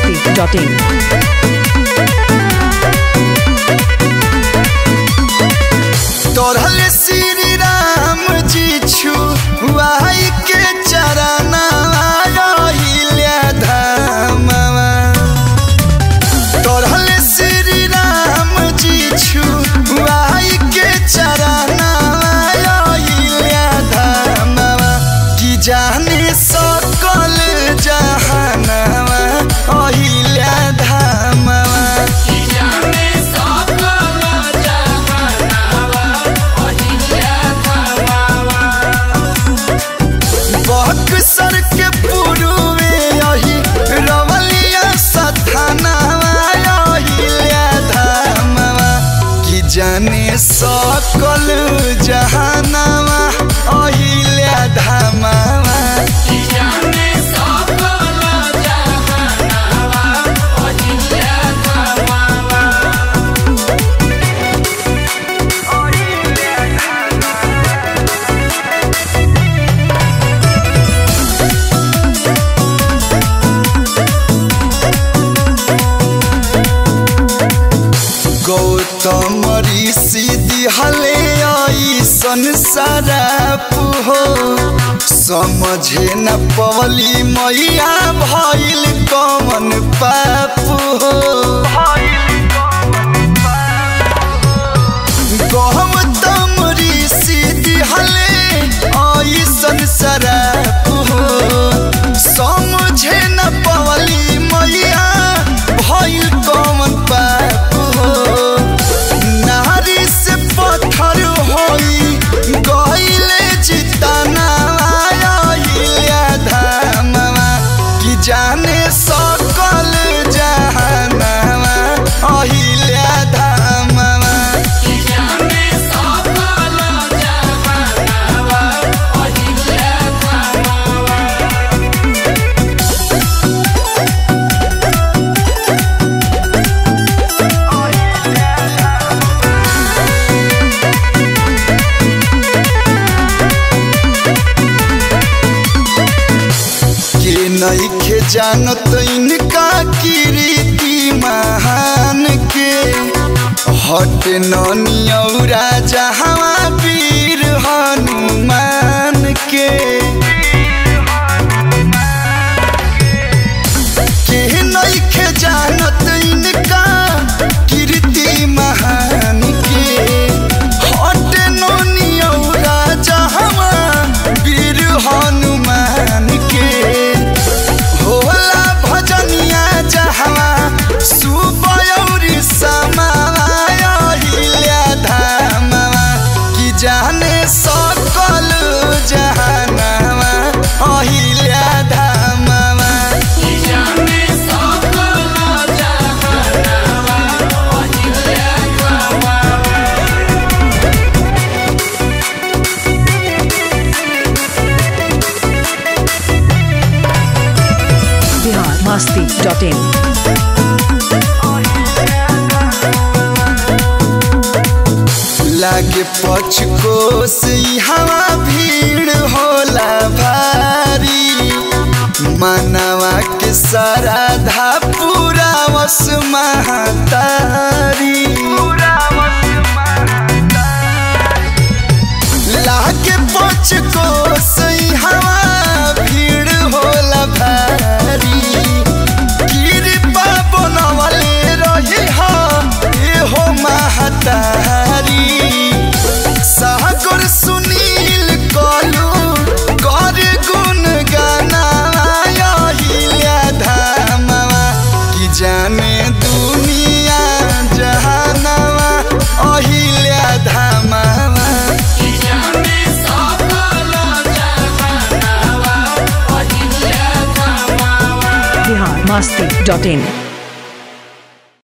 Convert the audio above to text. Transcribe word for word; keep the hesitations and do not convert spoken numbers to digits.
masti dot in. तोरल श्री राम जी छुआई के चरना आइल्या धामवा। तोरल श्री राम जी छुआई के चरना आइल्या धामवा। कि जाने सकल जहानवा आइल्या धामवा। बक्सर के पूर्वे यही रवलिया सथानवा अहिल्या धामवा। कि जाने सकल जहानवा अहिल्या धामवा। गौतम ऋषि दिहले ऐसन शराप हो। समझे न पवली मैया भइल कौन पाप हो। गौतम ऋषि दिहले ऐसन शराप हो। समझे न पवली मैया भइल कौन पाप हो। नारी से पत्थर होई गइले जितना आइल्या धामवा। कि जाने सकल जहानवा अहिल्या धामवा। नइखे जानत इनका कीर्ति महान के। हट ननियौरा जहाँ वीर हनुमान के। के नइखे जानत इनका कीर्ति महान के। हट ननियौरा जहाँ वीर हनुमान के। होला भजनिया जहाँ सुबयौरी समाया अहिल्या धामवा। कि जाने सकल जहानवा Ahilya धामवा। Bihar masti dot in. लागे पचकोस हवा भीड़ होला भारी। मानवा के श्रद्धा पूरा वस महतारी। लागे पचकोस हवा भीड़ होला भारी। कृपा बनवले रही हा एहो महतारी। सागर सुनील कलू कर गुण गाना अहिल्या धामवा। कि जाने दुनिया जहानवा Ahilya धामवा। Bihar masti dot in.